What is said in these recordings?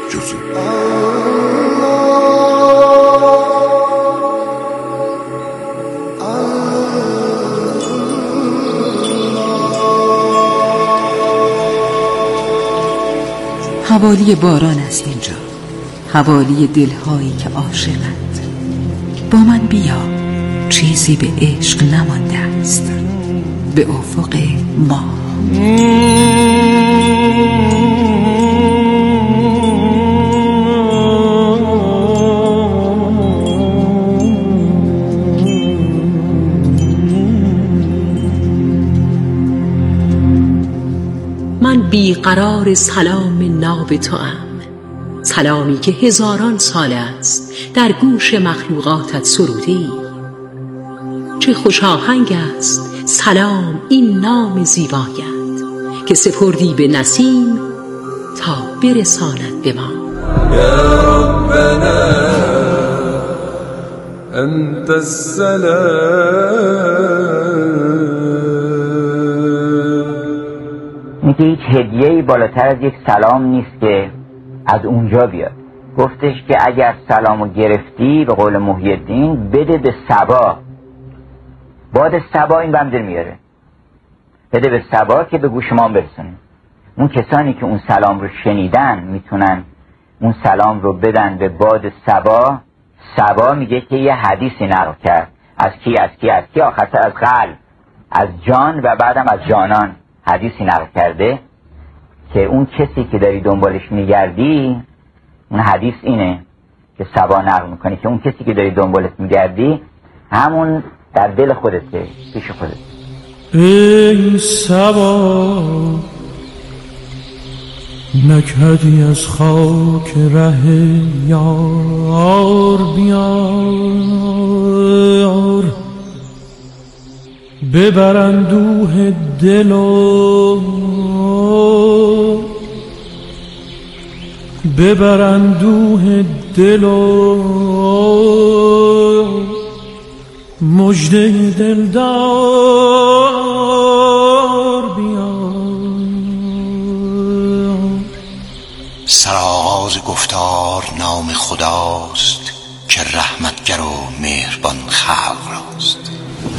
جز او. حوالی باران است اینجا، حوالی دلهایی که عاشقند. با من بیا، چیزی به عشق نمانده است، به افق ما. من بیقرار سلام ناب توام، سلامی که هزاران سال است در گوش مخلوقاتت سروده‌ای. چه خوش آهنگ است سلام این نام زیبایت که سپردی به نسیم تا برساند به ما. یا ربنا انت السلام. اینکه هیچ هدیه‌ای بالاتر از یک سلام نیست که از اونجا بیاد. گفتش که اگر سلامو گرفتی به قول محی الدین بده به صبا. باد صبا این بنده میاره، بده به صبا که به گوش ما برسونه. اون کسانی که اون سلام رو شنیدن میتونن اون سلام رو بدن به باد صبا. صبا میگه که یه حدیثی نقل کرد از کی آخرش از قلب، از جان و بعدم از جانان حدیثی نقل کرده که اون کسی که داری دنبالش میگردی، اون حدیث اینه که صبا نقل میکنه که اون کسی که داری دنبالش میگردی همون در دل خودته، پیش خودت. ای صبا نکردی از خاک ره یار بیار، ببر اندوه دل و ببر اندوه دل و مژده دلدار بیار. سرآغاز گفتار نام خداست که رحمتگر و مهربان خلق راست.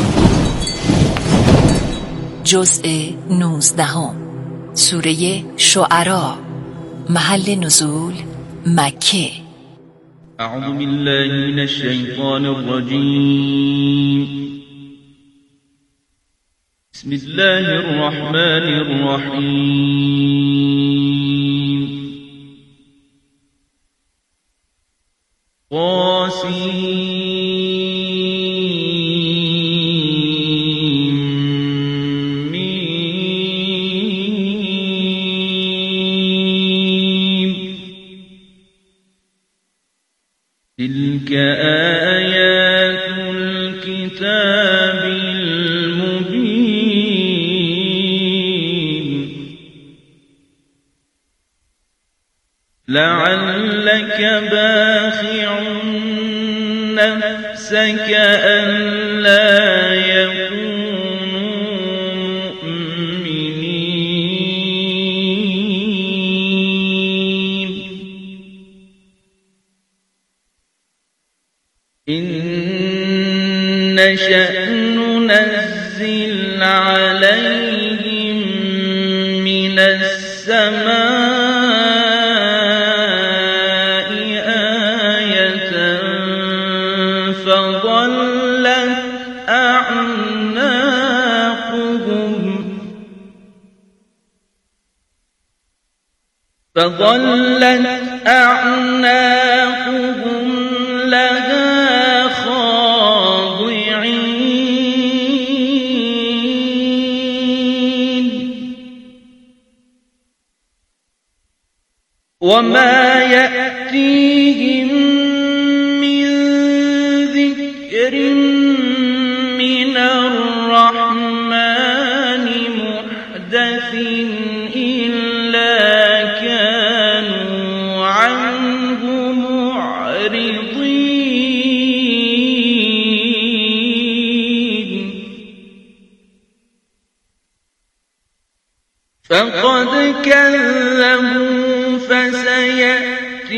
جزء 19 سوره شعراء، محل نزول مکه. اعوذ بالله من الشیطان الرجیم. بسم الله الرحمن الرحیم. تلك آيات الكتاب المبين لعلك باخع نفسك ألا يكونوا مؤمنين إن نشأ ننزل عليهم من السماء آية فظلت أعناقهم لها خاضعين وما يأتيهم من ذكر من الرحمن محدث إلا كانوا عنه معرضين فقد كذبوا فسيأتي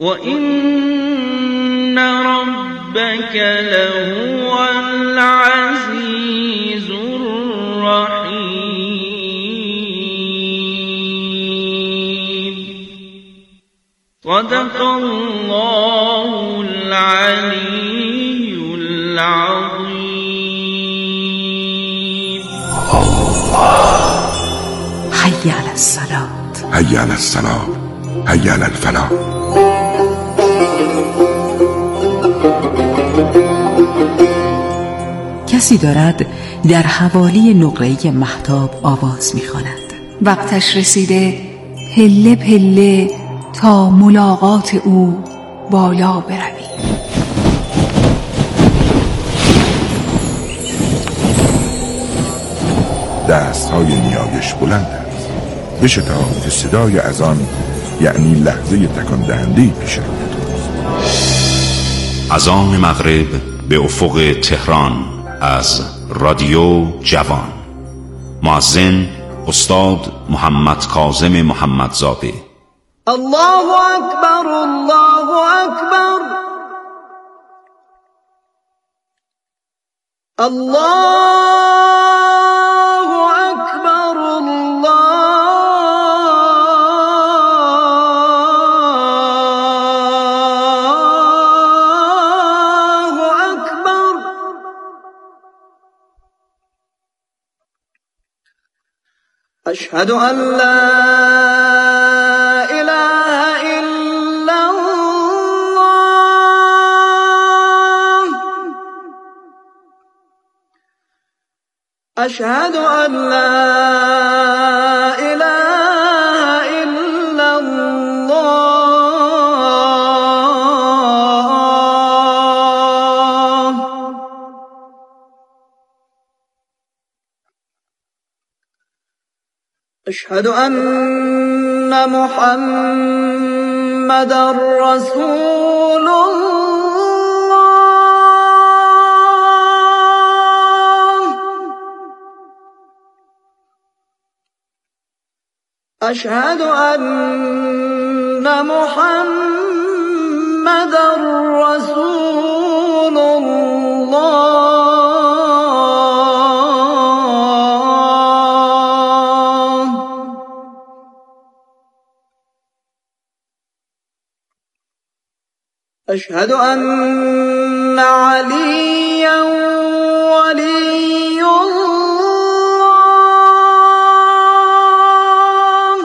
وإن ربك لهو العزيز الرحيم. صدق الله العلي العظيم. حي على الصلاة، حي على الصلاة، حي على الفلاح. کسی دارد در حوالی نقره مهتاب آواز می‌خواند. وقتش رسیده پله پله تا ملاقات او بالا بروی. دستهای نیایش بلند است. بشتاب که صدای اذان یعنی لحظه تکان دهنده پیش روی توست. اذان مغرب به افق تهران از رادیو جوان. مؤذن استاد محمد کاظم محمدزاده. الله اکبر، الله اکبر، الله اکبر، الله اکبر. اشهد ان لا أشهد أن لا إله إلا الله. أشهد أن محمدًا رسول الله. أشهد أن محمدًا رسول الله. أشهد أن عليًّا ولي الله.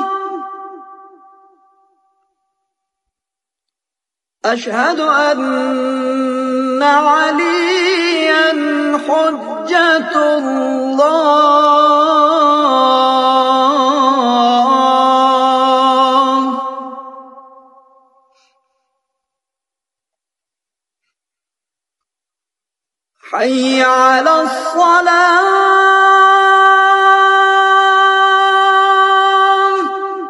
أشهد أن عليًّا حجة الله. حي على الصلاة،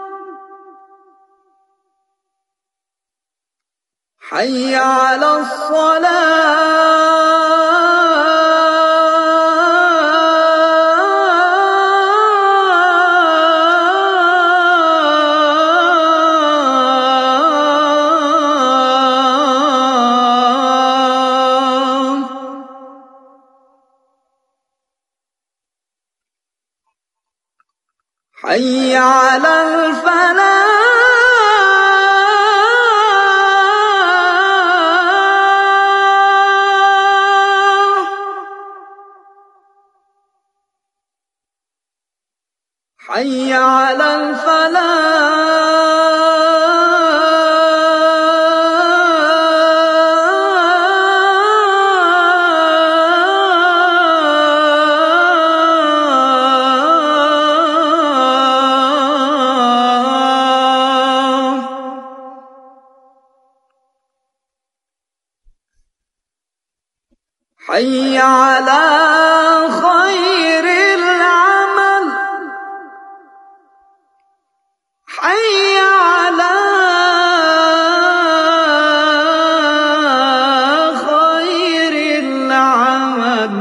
حي على حي على الفلاح، حي على حي على خير العمل، حي على خير العمل.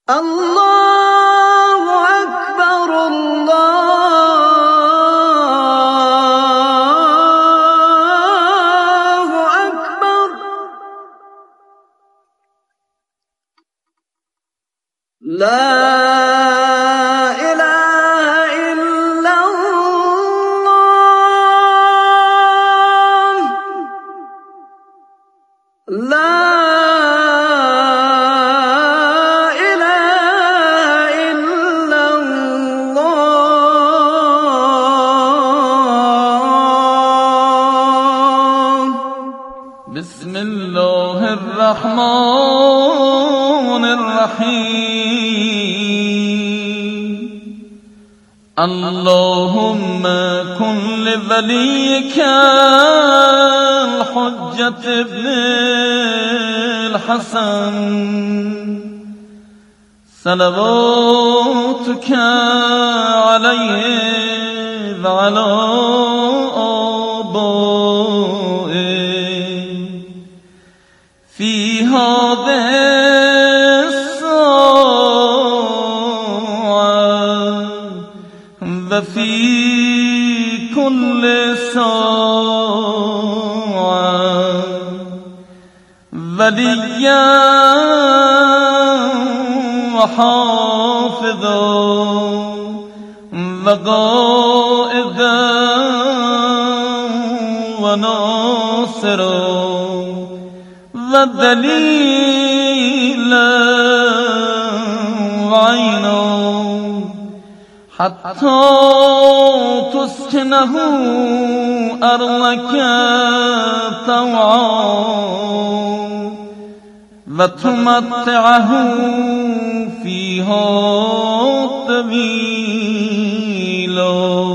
الله أكبر، الله بسم الله الرحمن الرحیم اللهم کن لولیک الحجة ابن الحسن صلواتك علیه وعلى آبائه في هذه الساعة وفي كل ساعة وليا وحافظا وقائدا وناصرا ودليلا وعينا حتى تسكنه أرضك طوعا وتمتعه فيها طويلا.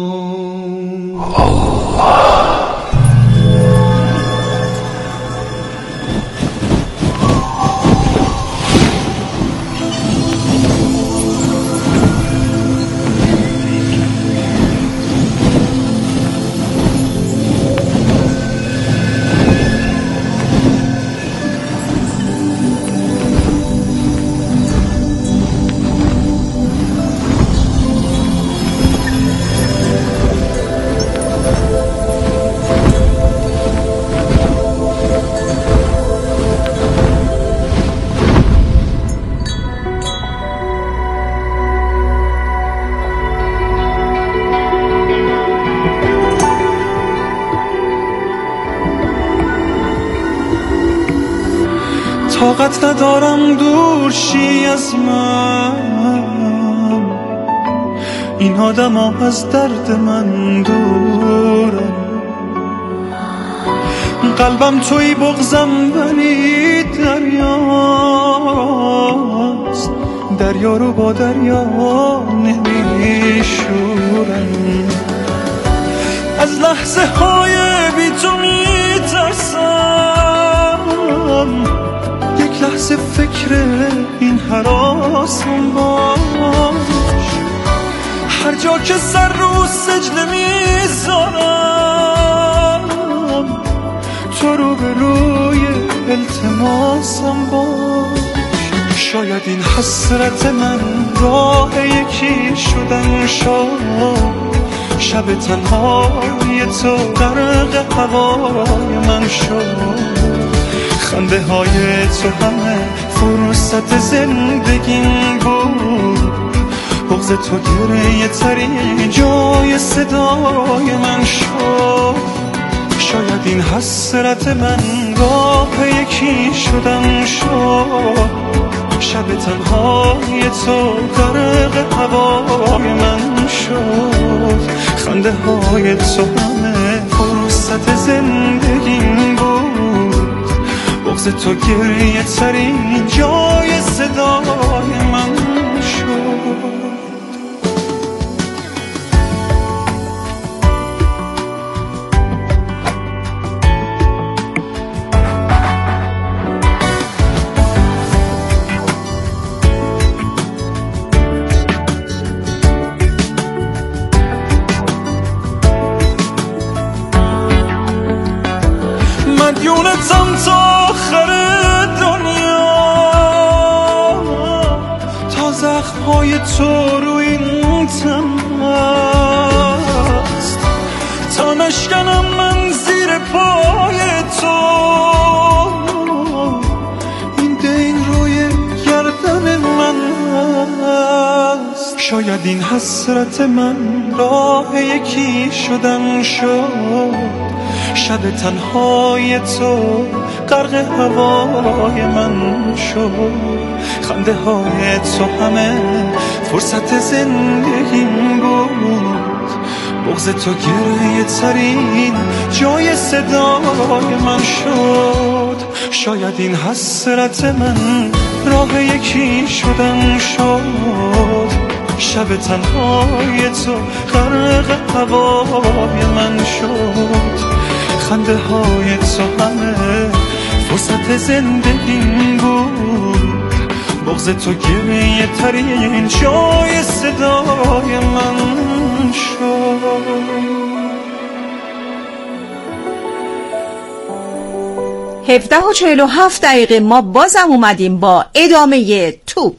طاقت ندارم دور شی از من، این آدم ها از درد من دورن. قلبم توی بغزم ولی دریاست، دریا رو با دریا نمیشورن. از لحظه های بی تو میترسم، یک لحظه فکر این هراسم باش. هر جا که سر رو سجده میذارم، تو رو به روی التماسم باش. شاید این حسرت من راه یکی شدن شد، شب تنهای تو غرق هوای من شد. خنده های تو همه فرصت زندگیم بود، بغض تو گریه ترین جای صدای من شد. شاید این حسرت من راه یکی شدن شد، شب تنهای تو غرق هوای من شد. خنده های تو همه فرصت زندگیم بود، بغض تو گریه ترین جای صدای من شد. مدیونتم تا آخر دنیا، تا زخمهای تو روی این تن هست، تا نشکنم من زیر پای تو. این دین روی گردن من شاید این حسرت من راه یکی شدن شد، شب تنهای تو غرق هوای من شد. خنده های تو همه فرصت زندگیم بود، بغض تو گریه ترین جای صدای من شد. شاید این حسرت من راه یکی شدن شد، شب تنهای تو غرق هوای من شد. خنده های تو همه فرصت زندگیم بود، بغض تو گریه ترین جای صدای من شد. 17:47 ما بازم اومدیم با ادامه توپ.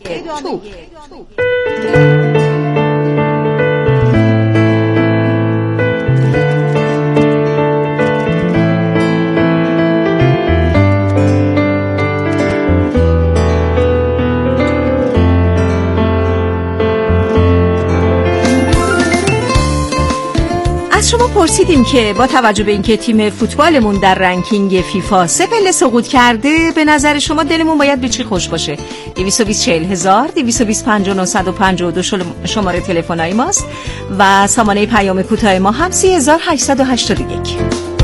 شما پرسیدیم که با توجه به اینکه تیم فوتبالمون در رنکینگ فیفا 3 پله سقوط کرده، به نظر شما دلمون باید به چی خوش باشه؟ 220 220 5952 شماره تلفن‌های ماست و سامانه پیام کوتاه ما هم 3881.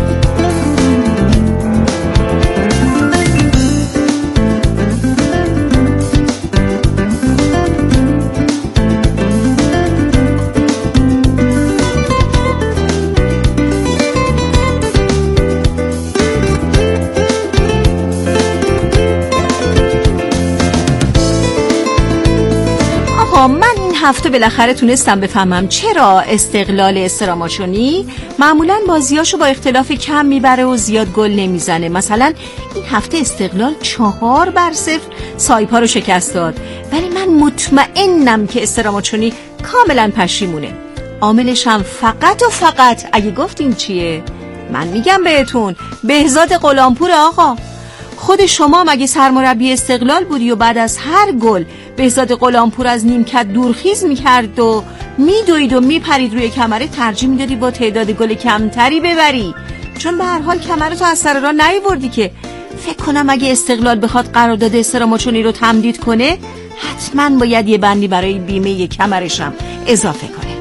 من این هفته بالاخره تونستم بفهمم چرا استقلال استراماچونی معمولاً بازیاشو با اختلاف کم میبره و زیاد گل نمیزنه. مثلا این هفته استقلال 4-0 سایپا رو شکست داد، ولی من مطمئنم که استراماچونی کاملاً پشیمونه. عاملش هم فقط و فقط اگه گفتین چیه؟ من میگم بهتون، بهزاد غلامپور. آقا خود شما مگه سرمربی استقلال بودی و بعد از هر گل بهزاد غلامپور از نیمکت دورخیز میکرد و میدوید و میپرید روی کمره، ترجیح میدادی با تعداد گل کمتری ببری؟ چون به هر حال کمرتو از سر راه نیوردی که. فکر کنم اگه استقلال بخواد قرارداد استراماچونی رو تمدید کنه، حتما باید یه بندی برای بیمه کمرشم اضافه کنه.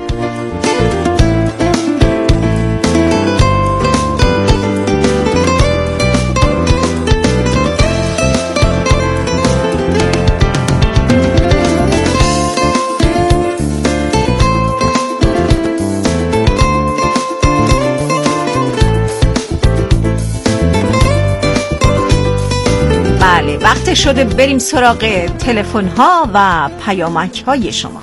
وقت شده بریم سراغ تلفن ها و پیامک های شما.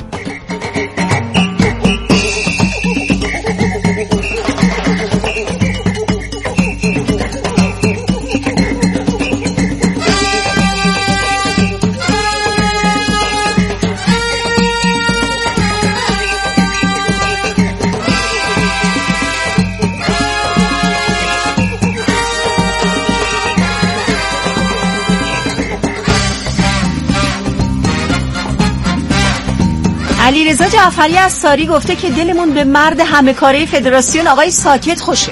علیرضا جعفری از ساری گفته که دلمون به مرد همه کاره فدراسیون آقای ساکت خوشه.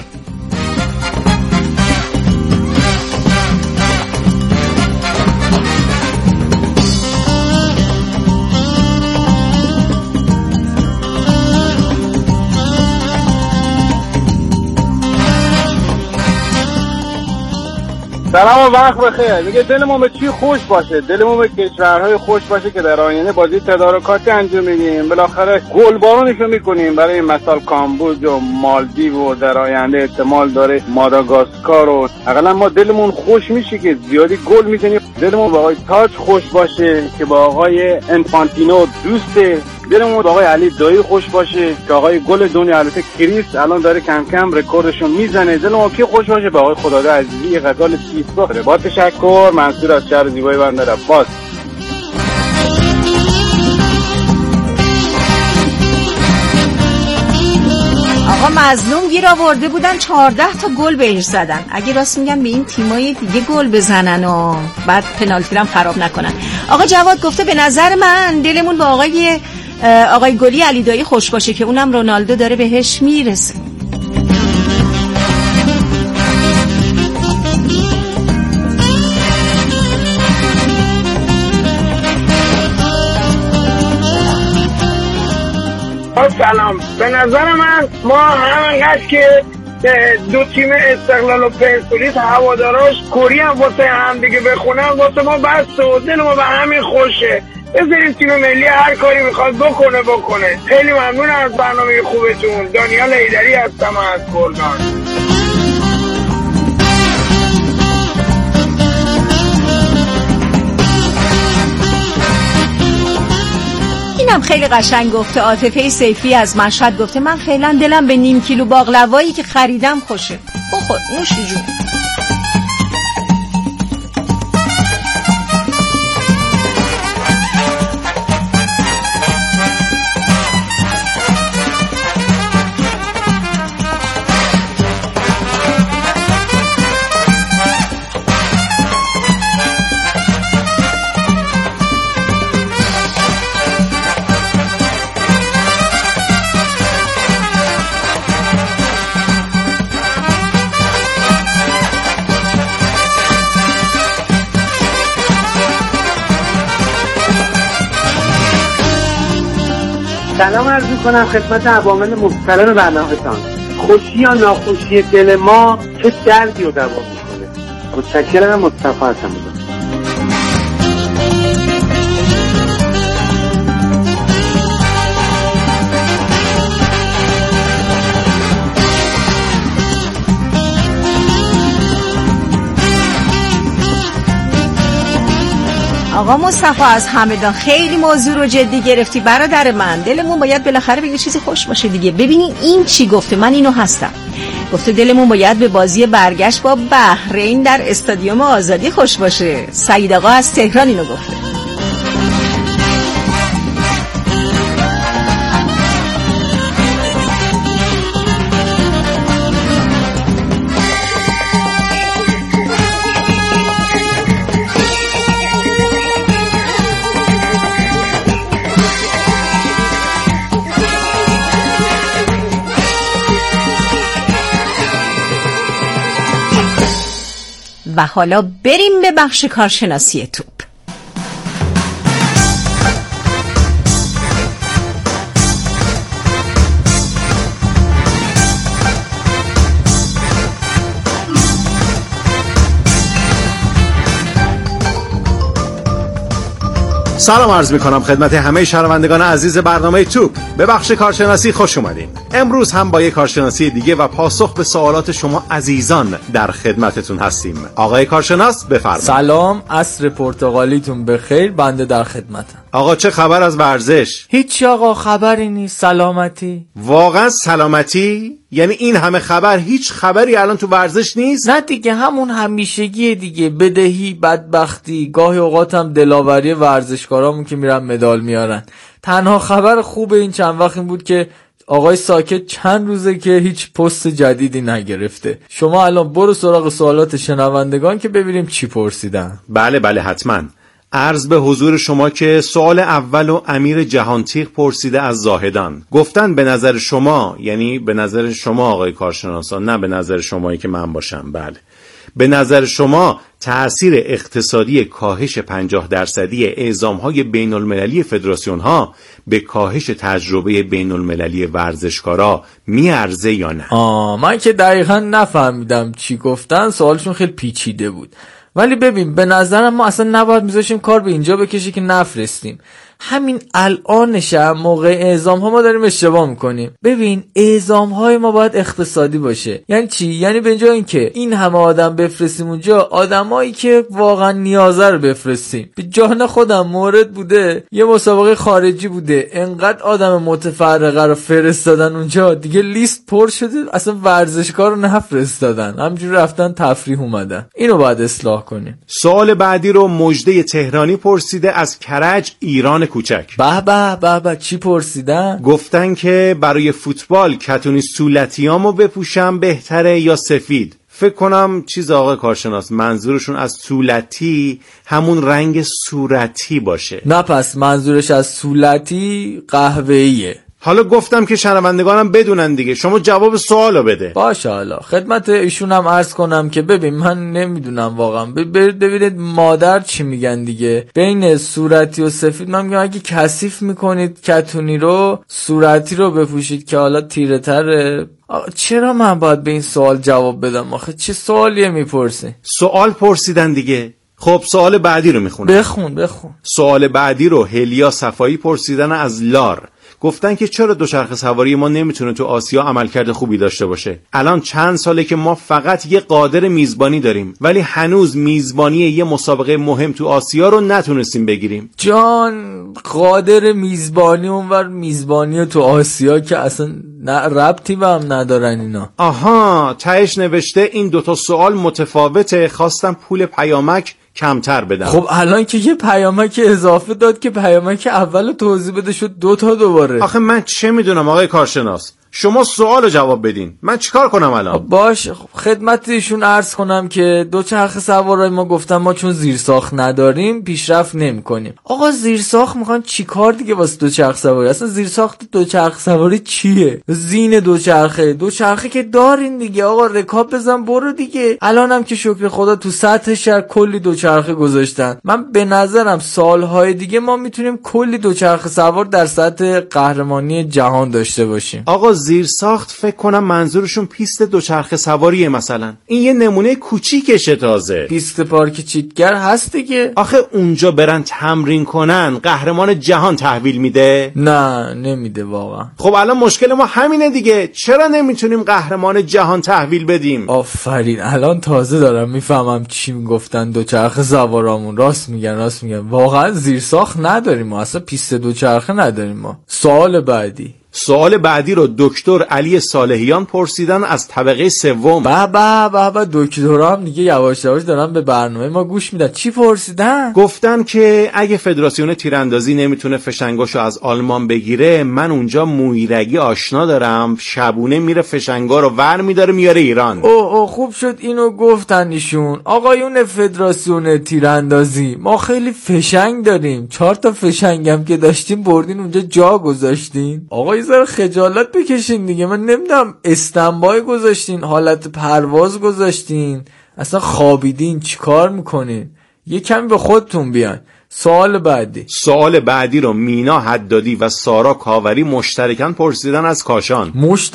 سلام و وقت بخیر. میگه دلمون به چی خوش باشه؟ دلمون به کشورهای خوش باشه که در آینده بازی تدارکاتی انجام میدیم، بالاخره گلبارونشو میکنیم. برای مثال کامبوج و مالدیو و در آینده احتمال داره ماداگاسکار و اقلا ما دلمون خوش میشه که زیادی گل میزنیم. دلمون با آقای تاج خوش باشه که با آقای انفانتینو دوسته. دلمون با آقای علی دایی خوش باشه که آقای گل دنیا البته کریس الان داره کم کم رکوردشو میزنه. دلمون کی خوش باشه با آقای خداداد عزیزی غزال تیسبا. با تشکر. منصور از شهر زیبای بندر عباس. آقا مظلوم گیر آورده بودن 14 تا گل بهش زدن. اگه راست میگن به این تیمای دیگه گل بزنن و بعد پنالتی هم خراب نکنن. آقا جواد گفته به نظر من دلمون با آقای آقای گلی علیدایی خوش باشه که اونم رونالدو داره بهش میرسه. سلام. به نظر من ما همینقدر که دو تیم استقلال و پرسپولیس هواداراش کری هم واسه هم دیگه بخونن، واسه ما بس و دل ما به همین خوشه. بذاریم تیم ملی هر کاری میخواد بکنه. خیلی ممنون از برنامه خوبتون. دانیال حیدری هستم از گلگان. اینم خیلی قشنگ گفته. عاطفه سیفی از مشهد گفته من فعلا دلم به نیم کیلو باقلوایی که خریدم خوشه. بخور نوشی جون. سلام عرض می‌کنم خدمت عوامل محترم برنامه‌تان. خوشی یا ناخوشی دل ما چه دردی رو دوا می‌کنه. متشکرم. مصطفی هستم. آقا مصطفی از همدان خیلی موضوع رو جدی گرفتی برادر من. دلمون باید بالاخره به یه چیزی خوش باشه دیگه. ببینین این چی گفته، من اینو هستم. گفته دلمون باید به بازی برگشت با بحرین در استادیوم آزادی خوش باشه. سعید آقا از تهران اینو گفته. و حالا بریم به بخش کارشناسی توپ. سلام عرض میکنم خدمت همه شنوندگان عزیز برنامه توپ. به بخش کارشناسی خوش اومدین. امروز هم با یک کارشناسی دیگه و پاسخ به سوالات شما عزیزان در خدمتتون هستیم. آقای کارشناس بفرمایید. سلام، عصر پرتغالیتون بخیر. بنده در خدمتم. آقا چه خبر از ورزش؟ هیچ آقا، خبری نیست. سلامتی. واقعا سلامتی؟ یعنی این همه خبر هیچ خبری الان تو ورزش نیست؟ نه دیگه، همون همیشگیه دیگه. بدهی، بدبختی، گاهی اوقاتم دلاوری ورزشکارامون که میرن مدال میارن. تنها خبر خوب این چند وقت این بود که آقای ساکت چند روزه که هیچ پست جدیدی نگرفته. شما الان برو سراغ سوالات شنوندگان که ببینیم چی پرسیدن. بله حتما. عرض به حضور شما که سوال اول و امیر جهانتیغ پرسیده از زاهدان. گفتن به نظر شما، یعنی به نظر شما آقای کارشناسان، نه به نظر شمایی که من باشم، بله، به نظر شما تأثیر اقتصادی کاهش 50% اعزام‌های بین‌المللی فدراسیون‌ها به کاهش تجربه بین‌المللی ورزشکارا میارزه یا نه؟ من که دقیقاً نفهمیدم چی گفتن. سوالشون خیلی پیچیده بود. ولی ببین، به نظرم ما اصلا نباید میذاشیم کار به اینجا بکشه که نفرستیم. همین الانش هم موقع اعزام ها ما داریم اشتباه میکنیم. ببین، اعزام های ما باید اقتصادی باشه. یعنی چی؟ یعنی به جای اینکه این همه آدم بفرستیم اونجا، آدمایی که واقعا نیازه رو بفرستیم. به جان خودم مورد بوده یه مسابقه خارجی بوده، انقدر آدم متفرقه رو فرستادن اونجا دیگه لیست پر شده، اصلا ورزشکار رو نفرستادن، همینجوری رفتن تفریح اومدن. اینو باید اصلاح کنیم. سوال بعدی رو مجده تهرانی پرسیده از کرج ایران کوچک. به به چی پرسیدن؟ گفتن که برای فوتبال کتونی صولتیامو بپوشم بهتره یا سفید؟ فکر کنم چیز آقای کارشناس منظورشون از صولتی همون رنگ صورتی باشه. نه پس منظورش از صولتی قهوه‌ایه. حالا گفتم که شنوندگانم بدونن دیگه، شما جواب سوالو بده. باشه حالا خدمت ایشونم عرض کنم که ببین من نمیدونم واقعا، ببینید مادر چی میگن دیگه، بین صورتی و سفید من میگم اگه کثیف میکنید کتونی رو صورتی رو بپوشید که حالا تیره تره. چرا من باید به این سوال جواب بدم آخه؟ چه سوالیه میپرسی؟ سوال پرسیدن دیگه. خب سوال بعدی رو میخونم. بخون. سوال بعدی رو هلیا صفایی پرسیدن از لار. گفتن که چرا دوچرخه سواری ما نمیتونه تو آسیا عملکرد خوبی داشته باشه؟ الان چند ساله که ما فقط یه قادر میزبانی داریم ولی هنوز میزبانی یه مسابقه مهم تو آسیا رو نتونستیم بگیریم. جان قادر میزبانی اونور میزبانی تو آسیا که اصلا ربطی به هم ندارن اینا. آها تهش نوشته این دوتا سوال متفاوته، خواستم پول پیامک کمتر بدم. خب الان که یه پیامک اضافه داد که پیامک اول توضیح بده شد 2 تا دوباره. آخه من چه میدونم آقای کارشناس، شما سوالو جواب بدین، من چیکار کنم الان؟ باش خدمت ایشون عرض کنم که دوچرخه سوارای ما گفتن ما چون زیرساخت نداریم پیشرفت نمی‌کنیم. آقا زیرساخت میخوان چیکار دیگه واسه دوچرخه سواری؟ اصلا زیرساخت دوچرخه سواری چیه؟ زین دوچرخه که دارین دیگه آقا، رکاب بزن برو دیگه. الانم که شکر خدا تو سطح شهر کلی دوچرخه گذاشتن. من به نظرم سالهای دیگه ما میتونیم کلی دوچرخه سوار در سطح قهرمانی جهان داشته باشیم. آقا زیرساخت فکر کنم منظورشون پیست دوچرخه سواریه مثلا. این یه نمونه کوچیکشه، تازه پیست پارک چیتگر هست دیگه. آخه اونجا برن تمرین کنن قهرمان جهان تحویل میده؟ نه نمیده واقعا. خب الان مشکل ما همینه دیگه، چرا نمیتونیم قهرمان جهان تحویل بدیم؟ آفرین الان تازه دارم میفهمم چی میگفتن دوچرخه سوارامون. راست میگن واقعا زیرساخت نداریم ما، اصلا پیست دوچرخه نداریم ما. سوال بعدی رو دکتر علی صالحیان پرسیدن از طبقه سوم. به دکترها هم دیگه یواش یواش دارن به برنامه ما گوش میدن. چی پرسیدن؟ گفتن که اگه فدراسیون تیراندازی نمیتونه فشنگاشو از آلمان بگیره، من اونجا مویرگی آشنا دارم، شبونه میره فشنگا رو ور میداره میاره ایران. او خوب شد اینو گفتن ایشون. آقایون فدراسیون تیراندازی ما خیلی فشنگ داریم، 4 تا فشنگم که داشتیم بردین اونجا جا گذاشتین. آقا ذره خجالت بکشین دیگه. من نمیدونم استنبای گذاشتین، حالت پرواز گذاشتین، اصلا خوابیدین، چیکار میکنین؟ یه کمی به خودتون بیان. سوال بعدی رو مینا حدادی و سارا کاوری مشترکاً پرسیدن از کاشان.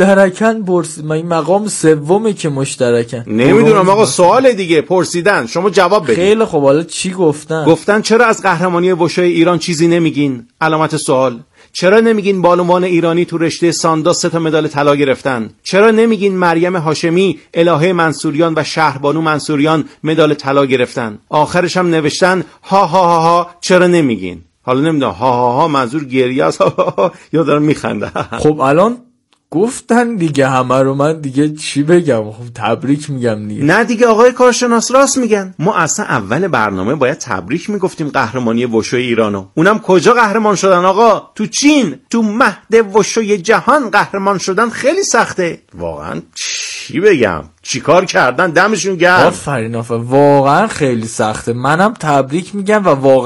من این مقام سومه که مشترکاً. نمیدونم آقا، سوال دیگه پرسیدن، شما جواب بدید. خیلی خب حالا چی گفتن؟ گفتن چرا از قهرمانی وشوی ایران چیزی نمیگین؟ علامت سوال. چرا نمیگین بالومان ایرانی تو رشته ساندا 3 تا مدال طلا گرفتن؟ چرا نمیگین مریم هاشمی، الهه منصوریان و شهربانو منصوریان مدال طلا گرفتن؟ آخرش هم نوشتن ها ها ها ها. چرا نمیگین؟ حالا نمیدونم ها ها ها منظور گریه است یا دارم میخنده. خب الان گفتن دیگه همه رو، من دیگه چی بگم؟ خب تبریک میگم دیگه. نه دیگه آقای کارشناس راست میگن، ما اصلا اول برنامه باید تبریک میگفتیم قهرمانی وشوی ایرانو. اونم کجا قهرمان شدن آقا؟ تو چین، تو مهد وشوی جهان قهرمان شدن خیلی سخته واقعا. چی بگم؟ چیکار کردن؟ دمشون گرم. آفرین واقعا خیلی سخته. منم تبریک میگم و واقعا